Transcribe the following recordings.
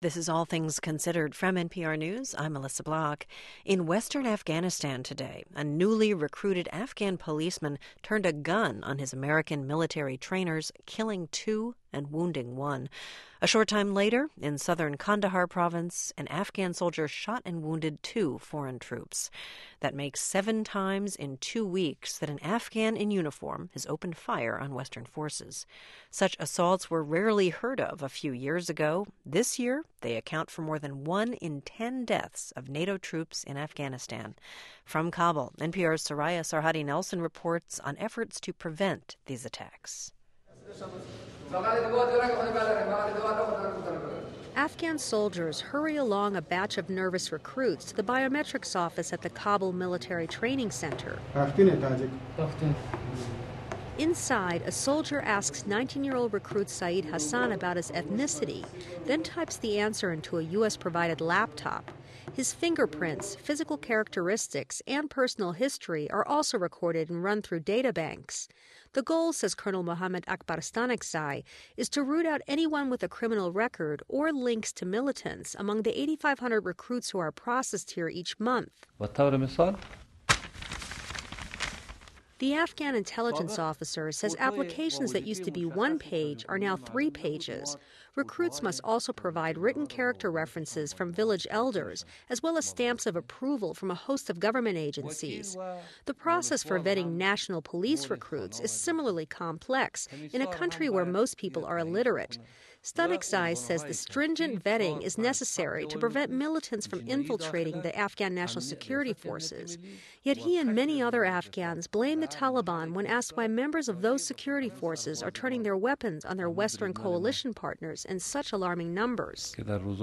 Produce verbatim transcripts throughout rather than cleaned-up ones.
This is All Things Considered from N P R News. I'm Melissa Block. In western Afghanistan today, a newly recruited Afghan policeman turned a gun on his American military trainers, killing two and wounding one. A short time later, in southern Kandahar province, an Afghan soldier shot and wounded two foreign troops. That makes seven times in two weeks that an Afghan in uniform has opened fire on Western forces. Such assaults were rarely heard of a few years ago. This year, they account for more than one in ten deaths of NATO troops in Afghanistan. From Kabul, N P R's Soraya Sarhadi Nelson reports on efforts to prevent these attacks. Afghan soldiers hurry along a batch of nervous recruits to the biometrics office at the Kabul Military Training Center. Inside, a soldier asks nineteen-year-old recruit Saeed Hassan about his ethnicity, then types the answer into a U S-provided laptop. His fingerprints, physical characteristics, and personal history are also recorded and run through databanks. The goal, says Colonel Mohammad Akbar Stanikzai, is to root out anyone with a criminal record or links to militants among the eighty-five hundred recruits who are processed here each month. The Afghan intelligence officer says applications that used to be one page are now three pages. Recruits must also provide written character references from village elders, as well as stamps of approval from a host of government agencies. The process for vetting national police recruits is similarly complex in a country where most people are illiterate. Stanikzai says the stringent vetting is necessary to prevent militants from infiltrating the Afghan National Security Forces. Yet he and many other Afghans blame the Taliban when asked why members of those security forces are turning their weapons on their Western coalition partners in such alarming numbers.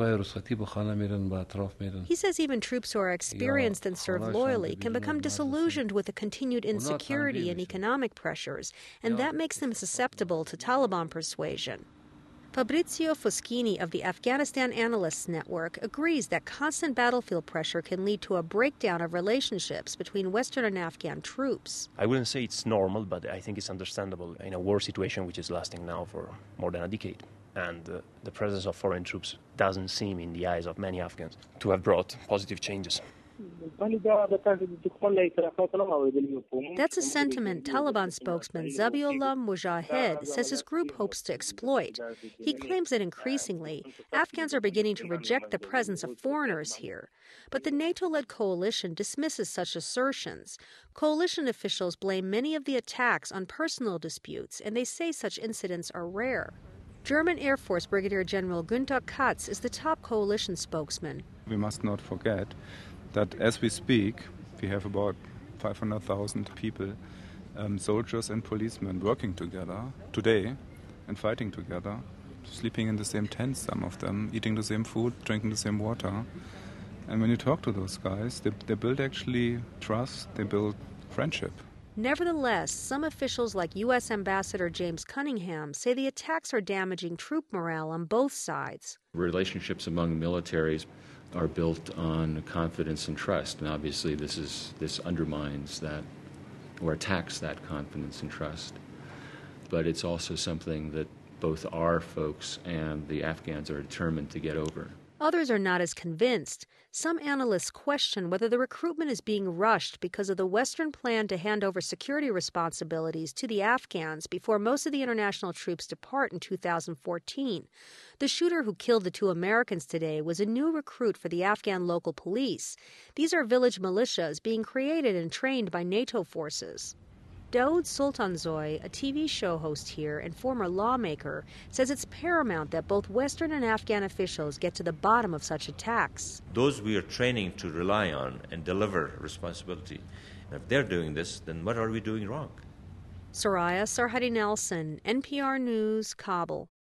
He says even troops who are experienced and serve loyally can become disillusioned with the continued insecurity and economic pressures, and that makes them susceptible to Taliban persuasion. Fabrizio Foschini of the Afghanistan Analysts Network agrees that constant battlefield pressure can lead to a breakdown of relationships between Western and Afghan troops. I wouldn't say it's normal, but I think it's understandable in a war situation which is lasting now for more than a decade. And uh, the presence of foreign troops doesn't seem, in the eyes of many Afghans, to have brought positive changes. That's a sentiment Taliban spokesman Zabiullah Mujahid says his group hopes to exploit. He claims that increasingly, Afghans are beginning to reject the presence of foreigners here. But the NATO-led coalition dismisses such assertions. Coalition officials blame many of the attacks on personal disputes, and they say such incidents are rare. German Air Force Brigadier General Günther Katz is the top coalition spokesman. We must not forget that as we speak, we have about five hundred thousand people, um, soldiers and policemen working together today and fighting together, sleeping in the same tents, some of them, eating the same food, drinking the same water. And when you talk to those guys, they, they build actually trust, they build friendship. Nevertheless, some officials like U S Ambassador James Cunningham say the attacks are damaging troop morale on both sides. Relationships among militaries are built on confidence and trust, and obviously this is this undermines that or attacks that confidence and trust. But it's also something that both our folks and the Afghans are determined to get over. Others are not as convinced. Some analysts question whether the recruitment is being rushed because of the Western plan to hand over security responsibilities to the Afghans before most of the international troops depart in two thousand fourteen. The shooter who killed the two Americans today was a new recruit for the Afghan local police. These are village militias being created and trained by NATO forces. Daoud Sultanzoy, a T V show host here and former lawmaker, says it's paramount that both Western and Afghan officials get to the bottom of such attacks. Those we are training to rely on and deliver responsibility. If they're doing this, then what are we doing wrong? Soraya Sarhadi Nelson, N P R News, Kabul.